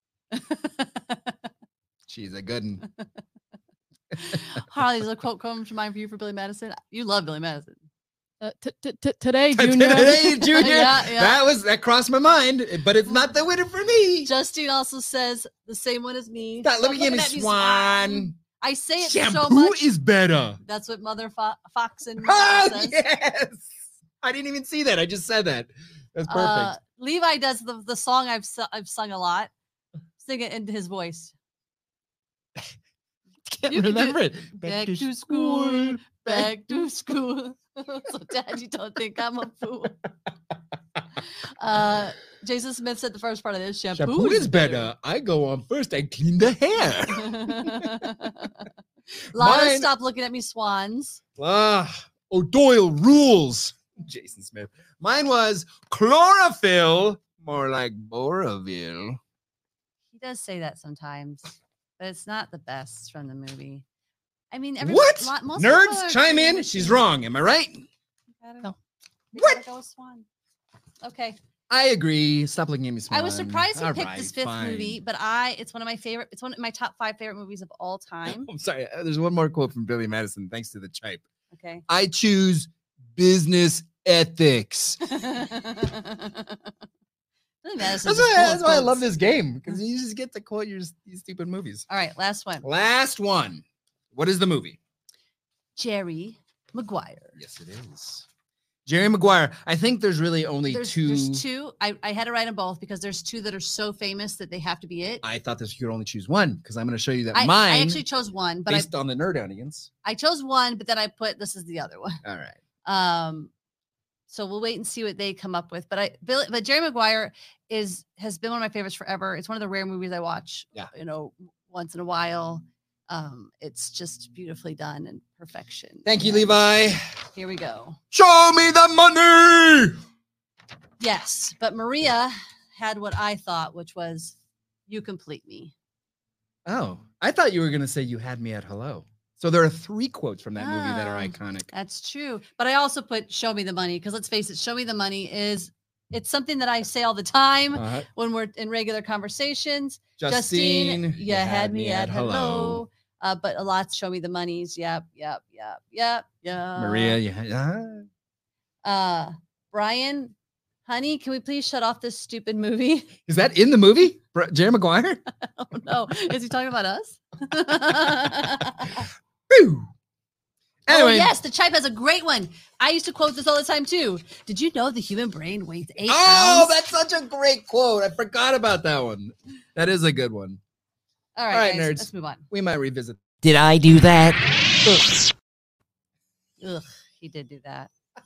"She's a good one." Harley, does a quote come to mind for you for Billy Madison? You love Billy Madison. Uh, t- t- t- today, Junior. Today, Junior. Yeah, yeah. That was that crossed my mind, but it's not the winner for me. Justine also says the same one as me. Stop, let me Stop give me looking at Swan. I say it Shampoo so much. is better. That's what Mother Fo- Fox and Oh, says. yes. I didn't even see that. I just said that. That's perfect. Uh, Levi does the, the song I've su- I've sung a lot. Sing it into his voice. Can't you can do remember it. it. Back to school, back to school. So, Dad, you don't think I'm a fool. Uh, Jason Smith said the first part of this shampoo, Shampoo is better. I go on first and clean the hair. Lana, Mine- stop looking at me, swans. Ah, O'Doyle rules. Jason Smith. Mine was chlorophyll, more like Boroville. He does say that sometimes, but it's not the best from the movie. I mean, every, What? lot- most people Nerds, are chime agree in. with She's you. wrong. Am I right? You gotta- No. you What? gotta go with Swan. Okay. I agree. Stop looking at me. I was Swan. surprised he All picked right, this fifth fine. movie, but I it's one of my favorite. It's one of my top five favorite movies of all time. I'm sorry. uh, There's one more quote from Billy Madison. Thanks to the chipe. Okay. I choose business ethics. Billy Madison's That's just why, full of that's why I love quotes. this game because you just get to quote your s- these stupid movies. All right, last one. Last one. What is the movie? Jerry Maguire. Yes, it is. Jerry Maguire. I think there's really only There's two. there's two. I, I had to write them both because there's two that are so famous that they have to be it. I thought this you could only choose one because I'm going to show you that I, mine, I actually chose one, but I, based on the nerd audience. I chose one, but then I put this is the other one. All right. Um, so we'll wait and see what they come up with. But I, Bill, but Jerry Maguire is has been one of my favorites forever. It's one of the rare movies I watch. Yeah. You know, once in a while. Um, it's just beautifully done and perfection. Thank you, And Levi. Here we go. Show me the money. Yes, but Maria had what I thought, which was "You Complete Me." Oh, I thought you were going to say you had me at hello. So there are three quotes from that movie that are Oh. iconic. That's true. But I also put "Show Me the Money" because let's face it, "Show Me the Money" is it's something that I say all the time Uh, when we're in regular conversations. Justine, you had me at hello. Uh, but a lot's "Show Me the Monies." Yep, yep, yep, yep, yeah. Maria, you had, uh, Uh, Brian, honey, can we please shut off this stupid movie? is that in the movie? Br- Jerry Maguire? Oh no, is he talking about us? Woo. Oh Anyway, yes, the Chipe has a great one. I used to quote this all the time too. Did you know the human brain weighs eight oh, pounds? that's such a great quote. I forgot about that one. That is a good one. All right, all right, guys, nerds. let's move on. We might revisit. Did I do that? Ugh, he did do that.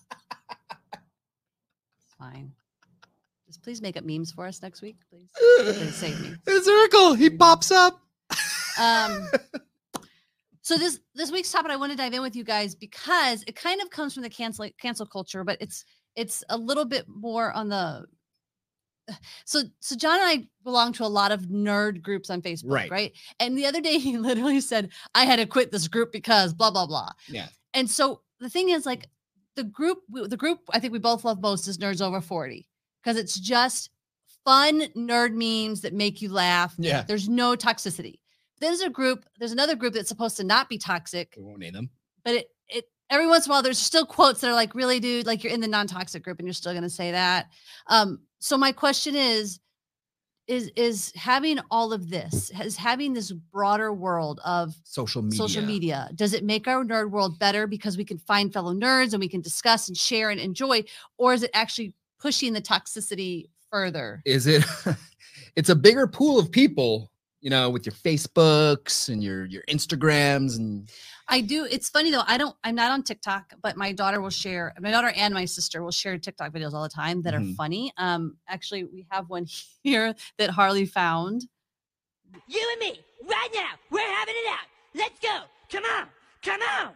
Fine. Just please make up memes for us next week, please. Please save me. It's Urkel. He pops up. Um, so this this week's topic I want to dive in with you guys because it kind of comes from the cancel cancel culture, but it's it's a little bit more on the. So so John and I belong to a lot of nerd groups on Facebook, Right. right? And the other day he literally said, "I had to quit this group because blah blah blah." Yeah. And so the thing is, like, the group the group I think we both love most is Nerds Over forty because it's just fun nerd memes that make you laugh. Yeah. There's no toxicity. There's a group, there's another group that's supposed to not be toxic, We won't name them. but it it every once in a while there's still quotes that are like, really, dude, like you're in the non-toxic group and you're still gonna say that. Um, so my question is, is is having all of this, is having this broader world of Social media. social media, does it make our nerd world better because we can find fellow nerds and we can discuss and share and enjoy, or is it actually pushing the toxicity further? Is it? It's a bigger pool of people, you know, with your Facebooks and your your Instagrams and I do. It's funny though. I don't, I'm not on TikTok, but my daughter will share, my daughter and my sister will share TikTok videos all the time that Mhm. are funny. Um, actually, we have one here that Harley found. You and me, right now, we're having it out. Let's go. Come on. Come on.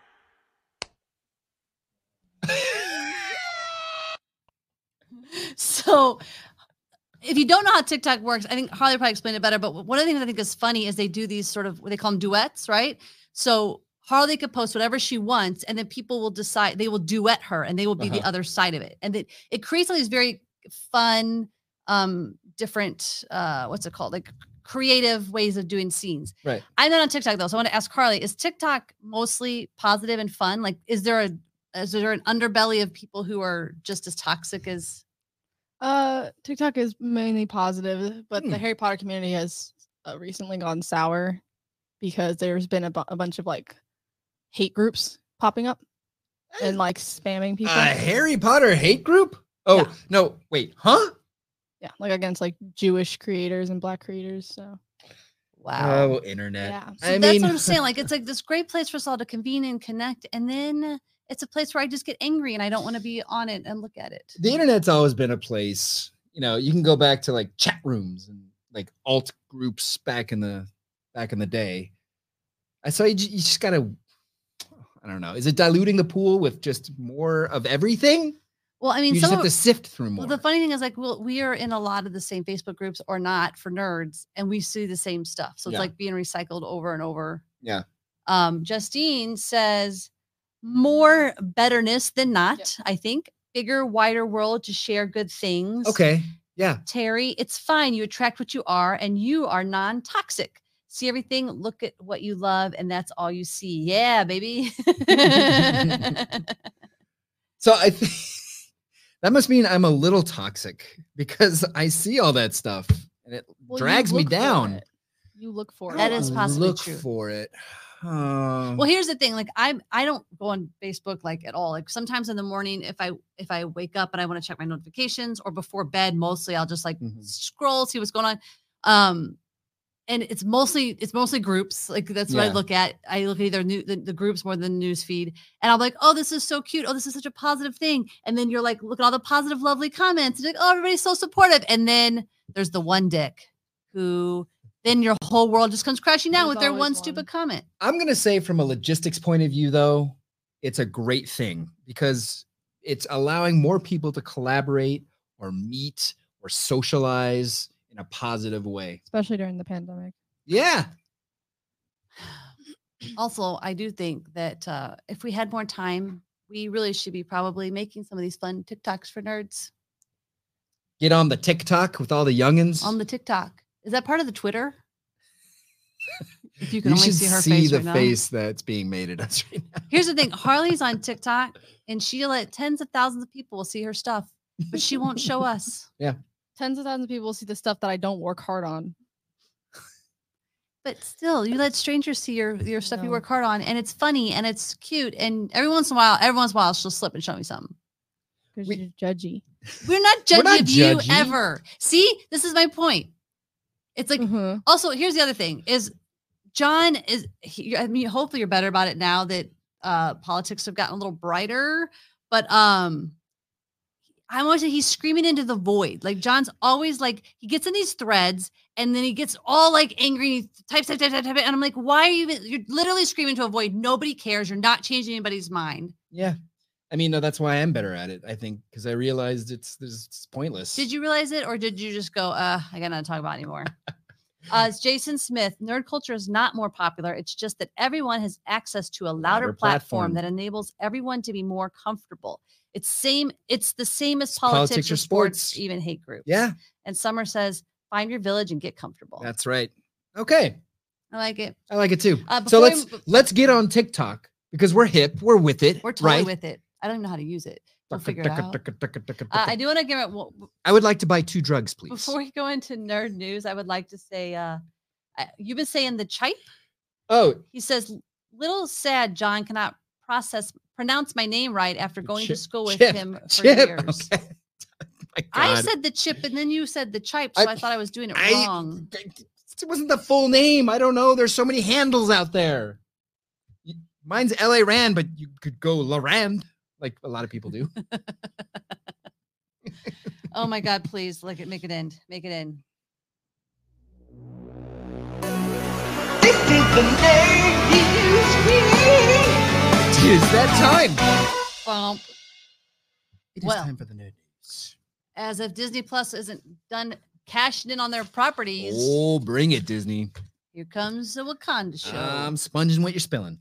So if you don't know how TikTok works, I think Harley probably explained it better. But one of the things I think is funny is they do these sort of what they call them duets, right? So Harley could post whatever she wants, and then people will decide they will duet her, and they will be the Uh-huh. other side of it, and it, it creates all these very fun, um, different, uh, what's it called, like creative ways of doing scenes. Right. I'm not on TikTok though, so I want to ask Harley: is TikTok mostly positive and fun? Like, is there a is there an underbelly of people who are just as toxic as? Uh, TikTok is mainly positive, but the Hmm. Harry Potter community has uh, recently gone sour because there's been a, bu- a bunch of like hate groups popping up and like spamming people. a Harry Potter hate group. Oh Yeah. no! Wait, huh? Yeah, like against like Jewish creators and Black creators. So Wow. Oh, internet. Yeah. So I that's mean, what I'm saying. Like, it's like this great place for us all to convene and connect. And then it's a place where I just get angry and I don't want to be on it and look at it. the internet's always been a place. You know, you can go back to like chat rooms and like alt groups back in the back in the day. I saw you, ju- you just gotta. I don't know. Is it diluting the pool with just more of everything? Well, I mean, You just some have of, to sift through more. well, the funny thing is, like, well, we are in a lot of the same Facebook groups or not for nerds, and we see the same stuff. So it's Yeah. like being recycled over and over. Yeah. Um, Justine says more betterness than not, I think. Bigger, wider world to share good things. Okay. Yeah. Terry, it's fine. You attract what you are, and you are non-toxic. See everything, look at what you love, and that's all you see. Yeah, baby. So I think that must mean I'm a little toxic because I see all that stuff and it Well, you drags me look for down. it. You look for That it. is possibly look true. for it. Um, Well, here's the thing. Like I'm, I don't go on Facebook like at all. Like sometimes in the morning, if I if I wake up and I want to check my notifications, or before bed, mostly I'll just like Mhm. scroll, see what's going on. Um, and it's mostly it's mostly groups. Like that's what I Yeah. look at. I look at either new the, the groups more than the news feed, and I'm like, oh, this is so cute. Oh, this is such a positive thing. And then you're like, look at all the positive, lovely comments. And you're like, oh, everybody's so supportive. And then there's the one dick who then your whole world just comes crashing down There's with their always one one. stupid comment. I'm going to say from a logistics point of view, though, it's a great thing because it's allowing more people to collaborate or meet or socialize in a positive way. Especially during the pandemic. Yeah. Also, I do think that uh, if we had more time, we really should be probably making some of these fun TikToks for nerds Get on the TikTok with all the youngins. on the TikTok. Is that part of the Twitter? If you can you only should see her see face the right now. face that's being made at us right now. Here's the thing: Harley's on TikTok, and she'll let tens of thousands of people will see her stuff, but she won't show us. Tens of thousands of people see the stuff that I don't work hard on. But still, you let strangers see your your stuff you No. work hard on, and it's funny and it's cute. And every once in a while, every once in a while, she'll slip and show me something. Because We- you're judgy. We're not We're judging not of you judgy. ever. See, this is my point. It's like Mhm. also here's the other thing: is John is. He, I mean, hopefully you're better about it now that uh politics have gotten a little brighter. But um, I want to say he's screaming into the void. Like John's always like he gets in these threads and then he gets all like angry. And he types, type, type, type, type, and I'm like, why are you? Even, you're literally screaming to a void. Nobody cares. You're not changing anybody's mind. Yeah. I mean, no, that's why I'm better at it, I think, because I realized it's, this- it's pointless. Did you realize it, or did you just go, uh, I gotta not talk about it anymore? uh, it's Jason Smith. Nerd culture is not more popular. It's just that everyone has access to a louder, Louder platform, platform. that enables everyone to be more comfortable. It's same. It's the same as It's politics, politics or or sports, sports. even hate groups. Yeah, And Summer says, find your village and get comfortable. that's right. Okay. I like it. I like it too. Uh, so before let's we- let's get on TikTok because we're hip. We're with it. We're totally right? with it. I don't even know how to use it. We'll figure it out. Uh, I I, do want to give it. Well, would like to buy two drugs, please. before we go into nerd news, I would like to say, uh, uh, you've been saying the chipe. oh, He says, little sad John cannot process pronounce my name right after going to Chip- school with Chip, him for Chip, years. okay. My I God. said the chip and then you said the chipe, so I, I- thought I was doing it I- wrong. It wasn't the full name. I don't know. There's so many handles out there. Y- Mine's L A Rand, but you could go La Rand, like a lot of people do. Oh my God, please, like it, make it end. Make it end. It is that time. Bump. It is Well. time for the nerd news. As if Disney Plus isn't done cashing in on their properties, Oh, bring it, Disney. here comes the Wakanda show. I'm sponging what you're spilling.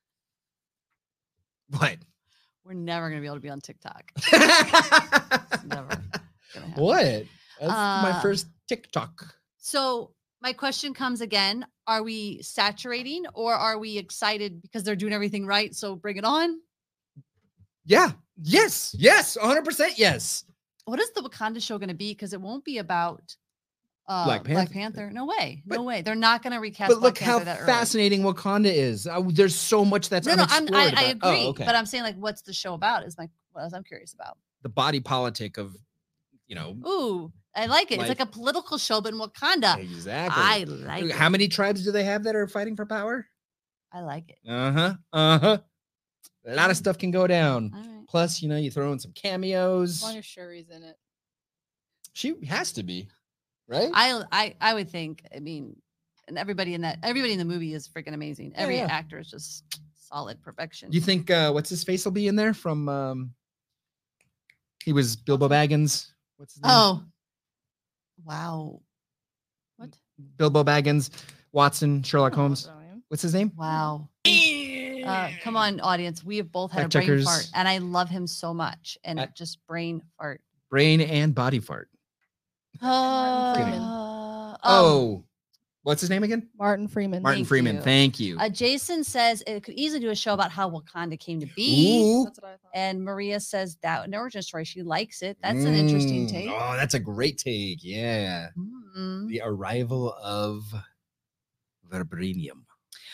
What? We're never gonna be able to be on TikTok. It's never gonna happen. What? That's my Uh, first TikTok. So my question comes again: are we saturating, or are we excited because they're doing everything right? So bring it on. Yeah. Yes. Yes. one hundred percent yes. What is the Wakanda show going to be? Because it won't be about uh, Black Black Panther. Panther. No way. No But- way. They're not going to recast. But Black look how Panther that early. fascinating Wakanda is. Uh, there's so much that's No, no, I'm, I, unexplored I about- agree. Oh, okay. But I'm saying, like, what's the show about? Is my what I'm curious about. the body politic of, you know, Ooh, I like it. it's Like- like a political show, but in Wakanda. exactly. I like How it. many tribes do they have that are fighting for power? I like it. Uh huh. Uh huh. A lot of stuff can go down. All right. Plus, you know, you throw in some cameos. As long as Shuri's in it. She has to be, right? I I I would think. I mean, and everybody in that everybody in the movie is freaking amazing. Every yeah. actor is just solid perfection. You think uh what's his face will be in there from um he was Bilbo Baggins. What's his name? Oh, wow. What? Bilbo Baggins, Watson, Sherlock I don't know Holmes. what I am. What's his name? Wow. Uh, come on, audience. We have both had Fact a brain fart, checkers. and I love him so much. And I- just brain fart. Brain and body fart. Uh, Freeman. oh, Oh, what's his name again? Martin Freeman. Martin Thank Freeman. you. Thank you. uh, Jason says it could easily do a show about how Wakanda came to be. Ooh. That's what I thought. And Maria says that an origin story. She likes it. That's an interesting Mm, take. Oh, that's a great take. Yeah. Mm. The arrival of Vibranium.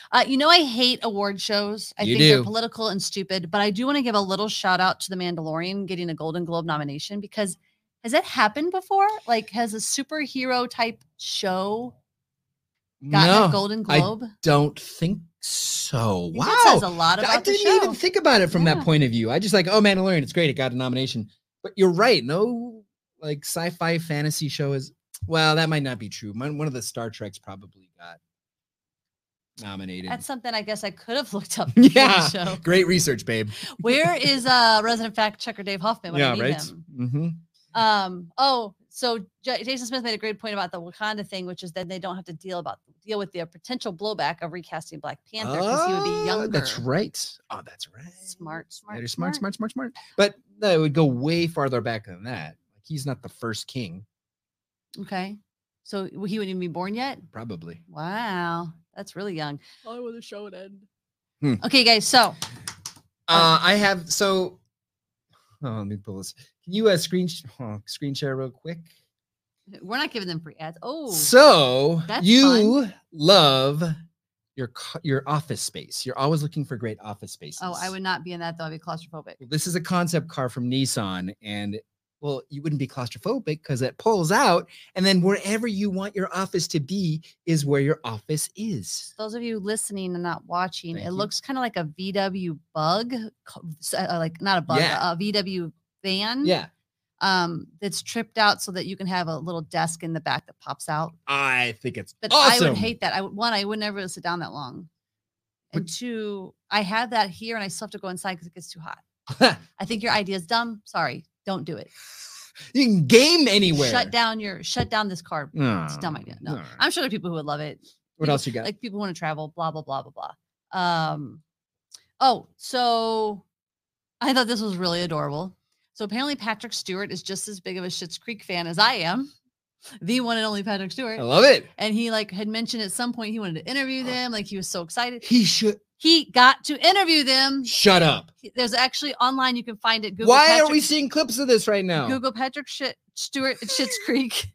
Uh, you know, I hate award shows. I You think they're do. political and stupid, but I do want to give a little shout out to The Mandalorian getting a Golden Globe nomination because has that happened before? Like, has a superhero type show gotten no, a Golden I Globe? don't think so. I think Wow. that says a lot about I the didn't show. even think about it from Yeah. that point of view. I just like, oh, Mandalorian, it's great. It got a nomination. But you're right. No, like sci-fi fantasy show is, well, that might not be true. One one of the Star Treks probably got nominated. That's something I guess I could have looked up. before the yeah. show. Great research, babe. Where is uh resident fact checker Dave Hoffman when I yeah, need right. him? Mm-hmm. Um. Oh, so J- Jason Smith made a great point about the Wakanda thing, which is that they don't have to deal about deal with the potential blowback of recasting Black Panther because he would be younger. That's right. Oh, that's right. Smart, smart, They're smart, smart, smart, smart. But no, it would go way farther back than that. Like he's not the first king, Okay, so he wouldn't even be born yet. probably. Wow, that's really young. Why would the show would end? Okay, guys. So Uh, I have so. Oh, let me pull this. Can you uh, screen sh- oh, screen share real quick? we're not giving them free ads. Oh, So that's you love your co- your office space. You're always looking for great office spaces. oh, I would not be in that though. I'd be claustrophobic. Well, this is a concept car from Nissan, and well, you wouldn't be claustrophobic because it pulls out, and then wherever you want your office to be is where your office is. Those of you listening and not watching, Thank it you. looks kind of like a V W Bug, co- s- uh, like not a bug, Yeah. a V W van. Yeah, Um, that's tripped out so that you can have a little desk in the back that pops out. I think it's But awesome. I would hate that. I would one, I would never sit down that long. And two, I have that here and I still have to go inside because it gets too hot. I think your idea is dumb. Sorry, don't do it. You can game anywhere. Shut down your shut down this car. It's a dumb Oh, idea. No, all right. I'm sure there are people who would love it. What people- else you got? Like people want to travel, blah blah blah blah blah. Um, oh, so I thought this was really adorable. So apparently Patrick Stewart is just as big of a Schitt's Creek fan as I am, the one and only Patrick Stewart. I love it. And he like had mentioned at some point he wanted to interview them, like he was so excited. He should He got to interview them. shut up. There's actually online you can find it. Google Why Patrick, are we seeing clips of this right now? Google Patrick Shit, Stewart at Schitt's Creek,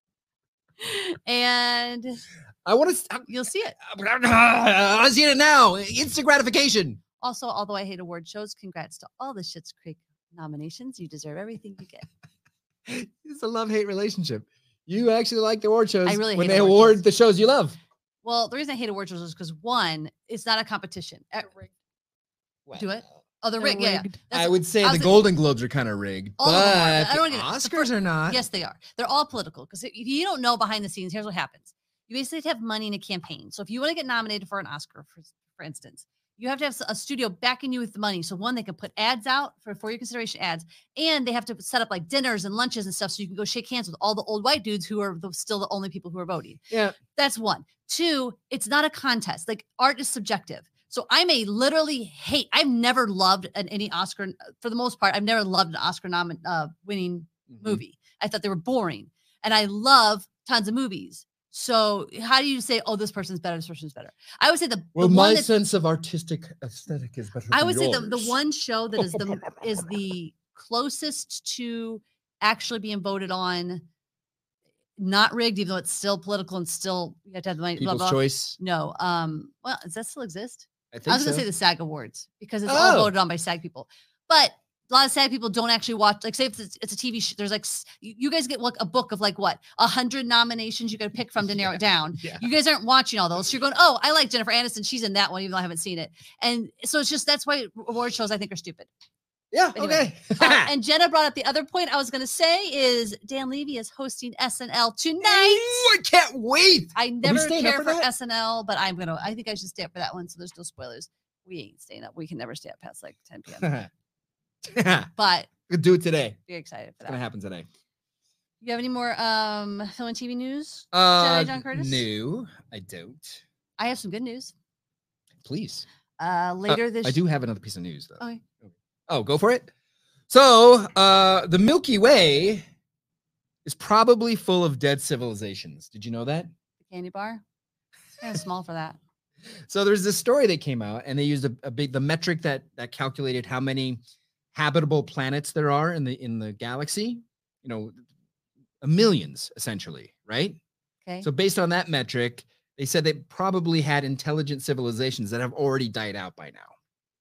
and I want to. you'll see it. I see it now. Instant gratification. Also, although I hate award shows, congrats to all the Schitt's Creek nominations. You deserve everything you get. It's a love-hate relationship. You actually like the award shows I really when hate they award award shows. the shows you love. Well, the reason I hate award shows is because one, it's not a competition. Eh, Do it? Oh, the They're rig, yeah, yeah. rigged. That's- I would say I was the thinking- Golden Globes are kind of rigged, All of them are. but I don't the get it. The Oscars fir- are not. Yes, they are. They're all political because if you don't know behind the scenes, here's what happens. You basically have to have money in a campaign. So if you want to get nominated for an Oscar, for, for instance, you have to have s- a studio backing you with the money. So one, they can put ads out for, for your consideration ads, and they have to set up like dinners and lunches and stuff so you can go shake hands with all the old white dudes who are the, still the only people who are voting. Yeah. That's one. Two, it's not a contest. Like art is subjective. So I may literally hate. I've never loved an, any Oscar for the most part. I've never loved an Oscar nom- uh, winning Mhm. movie. I thought they were boring, and I love tons of movies. So how do you say, oh, this person's better, this person's better? I would say the, the Well, one my that's, sense of artistic aesthetic is better. I than would say the, the yours. one show that is the is the closest to actually being voted on, not rigged, even though it's still political and still you have to have the money. Blah, People's blah. Choice. No, um, well, does that still exist? I think I was gonna so. say the SAG Awards because it's all Oh. voted on by SAG people, but a lot of SAG people don't actually watch. Like, say if it's, it's a T V show, there's like s- you you guys get like a book of like what a hundred nominations you got to pick from to narrow it down. Yeah. You guys aren't watching all those. So you're going, oh, I like Jennifer Aniston. She's in that one, even though I haven't seen it. And so it's just that's why award shows I think are stupid. Yeah. Anyway. Okay. Uh, and Jenna brought up the other point I was going to say is Dan Levy is hosting S N L tonight. Ooh, I can't wait. I never staying up care for for that? S N L, but I'm gonna. I think I should stay up for that one. So there's no spoilers. We ain't staying up. We can never stay up past like ten p.m. But We'll do it today. very excited for It's gonna that. happen today. You have any more um film and T V news? Uh, John Curtis? No, I don't. I have some good news. Please. Uh, Uh, later this. I do have another piece of news though. Okay. Oh, go for it. So, uh, the Milky Way is probably full of dead civilizations. Did you know that? The candy bar. Kind of small for that. So there's this story that came out, and they used a, a big the metric that that calculated how many habitable planets there are in the in the galaxy. You know, a millions essentially, right? Okay. So based on that metric, They said they probably had intelligent civilizations that have already died out by now.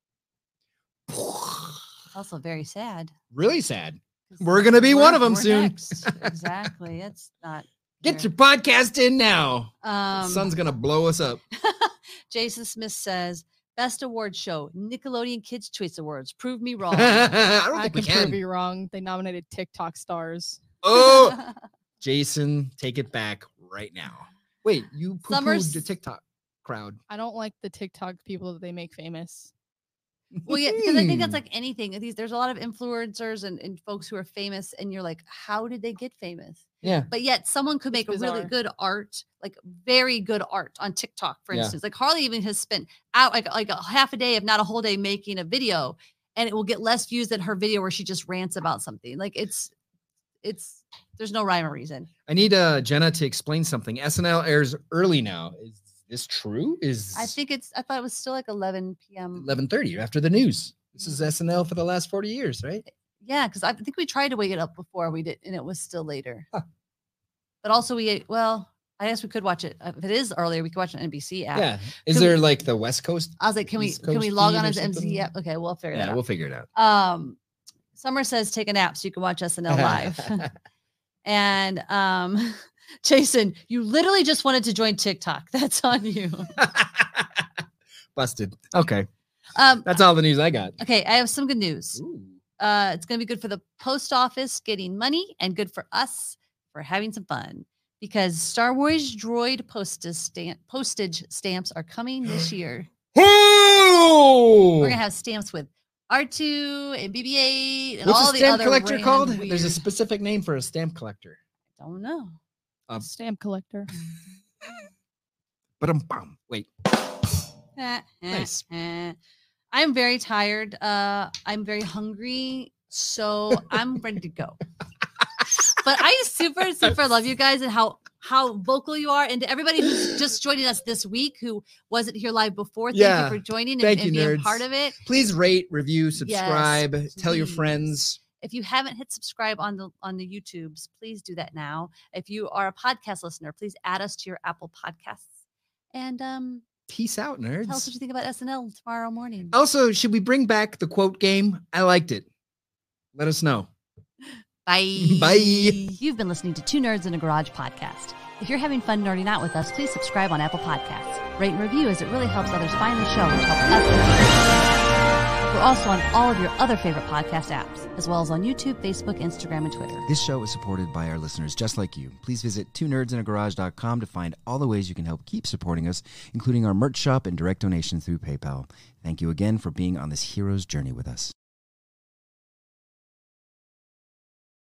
Also very sad. Really sad. 'cause We're gonna be one we're- of 'em we're soon. next. Exactly. It's not. Get very- your podcast in now. Um, the sun's gonna blow us up. Jason Smith says, "Best award show, Nickelodeon Kids Choice Awards. Prove me wrong." I don't I think we can prove can. you wrong. They nominated TikTok stars. Oh, Jason, take it back right now. Wait, you poo-pooed Summer's- the TikTok crowd. I don't like the TikTok people that they make famous. Well, yeah, because I think that's Hmm. like anything. These there's a lot of influencers and, and folks who are famous, and you're like, how did they get famous? Yeah. But yet someone could It's make a really bizarre. good art, like very good art on TikTok, for Yeah. instance. Like Harley even has spent out like like a half a day, if not a whole day, making a video, and it will get less views than her video where she just rants about something. Like it's it's there's no rhyme or reason. I need uh, Jenna to explain something. S N L airs early now. Is this true? Is I think it's I thought it was still like eleven p.m. eleven thirty after the news. This is S N L for the last forty years, right? Yeah, because I think we tried to wake it up before we did, and it was still later. Huh. But also, we well, I guess we could watch it if it is earlier. We could watch an N B C app. Yeah. Is Could there we- like the West Coast? I was like, can we East can we Coast log feed on or as M C something? app? Okay, we'll figure that Yeah, out. we'll figure it out. Um, Summer says take a nap so you can watch S N L live. And um, Jason, you literally just wanted to join TikTok. That's on you. Busted. Okay. Um, That's all the news I got. okay, I have some good news. Ooh. Uh, it's going to be good for the post office getting money and good for us for having some fun because Star Wars droid postage stamp postage stamps are coming this year. Oh! We're gonna have stamps with R two and B B eight and What's all a the stamp other collector random called? There's a weird- specific name for a stamp collector. Don't know. Um, Stamp collector. But um, bum. Wait. Eh, eh, Nice. eh. I'm very tired. Uh, I'm very hungry, so I'm ready to go. But I super, super love you guys and how how vocal you are, and to everybody who's just joining us this week who wasn't here live before. Thank Yeah. you for joining and, Thank and you, being nerds. part of it. Please rate, review, subscribe, tell your please. friends. If you haven't hit subscribe on the on the YouTubes, please do that now. If you are a podcast listener, please add us to your Apple Podcasts. And um, Peace out, nerds. tell us what you think about S N L tomorrow morning. Also, should we bring back the quote game? I liked it. Let us know. Bye. Bye. You've been listening to Two Nerds in a Garage podcast. If you're having fun nerding out with us, please subscribe on Apple Podcasts. Rate and review as it really helps others find the show, which helps us. We're also on all of your other favorite podcast apps, as well as on YouTube, Facebook, Instagram, and Twitter. This show is supported by our listeners just like you. Please visit two nerds in a garage dot com to find all the ways you can help keep supporting us, including our merch shop and direct donations through PayPal. Thank you again for being on this hero's journey with us.